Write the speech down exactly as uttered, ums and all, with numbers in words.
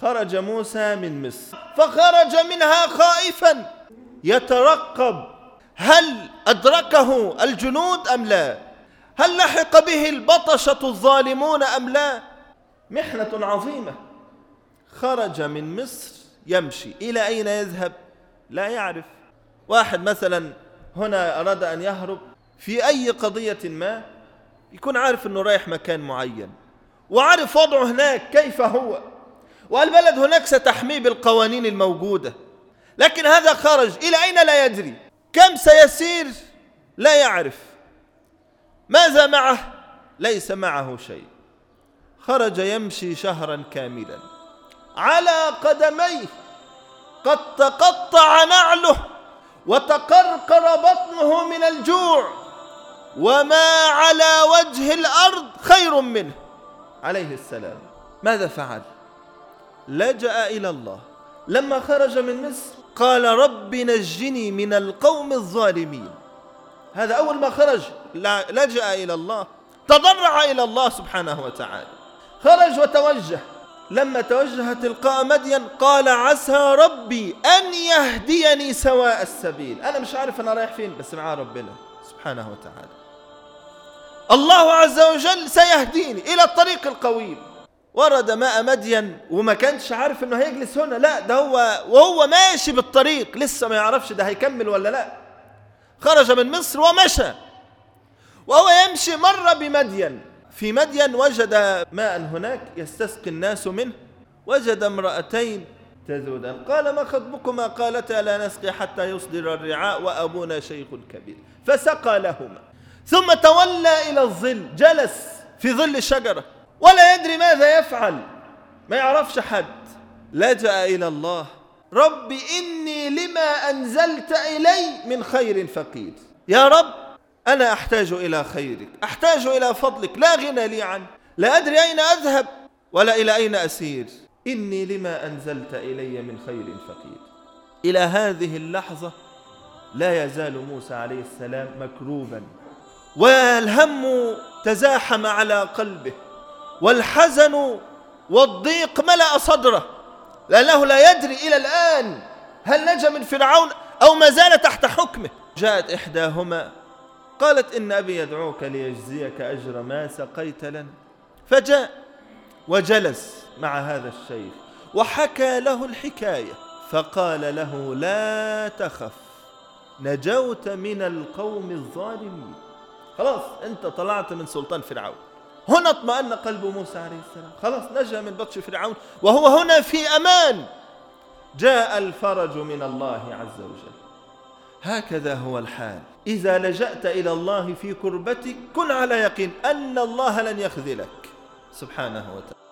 خرج موسى من مصر فخرج منها خائفا يترقب هل أدركه الجنود أم لا، هل لحق به البطشة الظالمون أم لا. محنة عظيمة. خرج من مصر يمشي إلى أين يذهب لا يعرف. واحد مثلا هنا أراد أن يهرب في أي قضية ما، يكون عارف أنه رايح مكان معين وعارف وضعه هناك كيف هو، والبلد هناك ستحميه بالقوانين الموجودة، لكن هذا خرج إلى أين لا يدري، كم سيسير لا يعرف، ماذا معه ليس معه شيء. خرج يمشي شهرا كاملا على قدميه، قد تقطع نعله وتقرقر بطنه من الجوع، وما على وجه الأرض خير منه عليه السلام. ماذا فعل؟ لجأ إلى الله. لما خرج من مصر قال رب نجني من القوم الظالمين. هذا أول ما خرج لجأ إلى الله، تضرع إلى الله سبحانه وتعالى. خرج وتوجه. لما توجه تلقاء مدين قال عسى ربي أن يهديني سواء السبيل. أنا مش عارف أنا رايح فين، بس معاه ربنا سبحانه وتعالى. الله عز وجل سيهديني إلى الطريق القويم. ورد ماء مدين وما كانش عارف أنه هيجلس هنا، لا ده هو وهو ماشي بالطريق لسه ما يعرفش ده هيكمل ولا لا. خرج من مصر ومشى، وهو يمشي مر بمدين. في مدين وجد ماء هناك يستسقي الناس منه، وجد امرأتين تذودان. قال ما خطبكما؟ قالتا لا نسقي حتى يصدر الرعاء وأبونا شيخ كبير. فسقى لهما ثم تولى إلى الظل، جلس في ظل شجرة ولا يدري ماذا يفعل، ما يعرفش حد. لجأ إلى الله رب إني لما أنزلت إلي من خير فقير. يا رب أنا أحتاج إلى خيرك، أحتاج إلى فضلك، لا غنى لي عنه، لا أدري أين أذهب ولا إلى أين أسير. إني لما أنزلت إلي من خير فقير. إلى هذه اللحظة لا يزال موسى عليه السلام مكروبا، والهم تزاحم على قلبه، والحزن والضيق ملأ صدره، لأنه لا يدري إلى الآن هل نجا من فرعون أو ما زال تحت حكمه. جاءت إحداهما قالت إن أبي يدعوك ليجزيك أجر ما سقيت لنا. فجاء وجلس مع هذا الشيخ وحكى له الحكاية، فقال له لا تخف نجوت من القوم الظالمين. خلاص أنت طلعت من سلطان فرعون. هنا اطمأن قلب موسى عليه السلام، خلاص نجا من بطش فرعون وهو هنا في أمان. جاء الفرج من الله عز وجل. هكذا هو الحال. إذا لجأت إلى الله في كربتك كن على يقين أن الله لن يخذلك سبحانه وتعالى.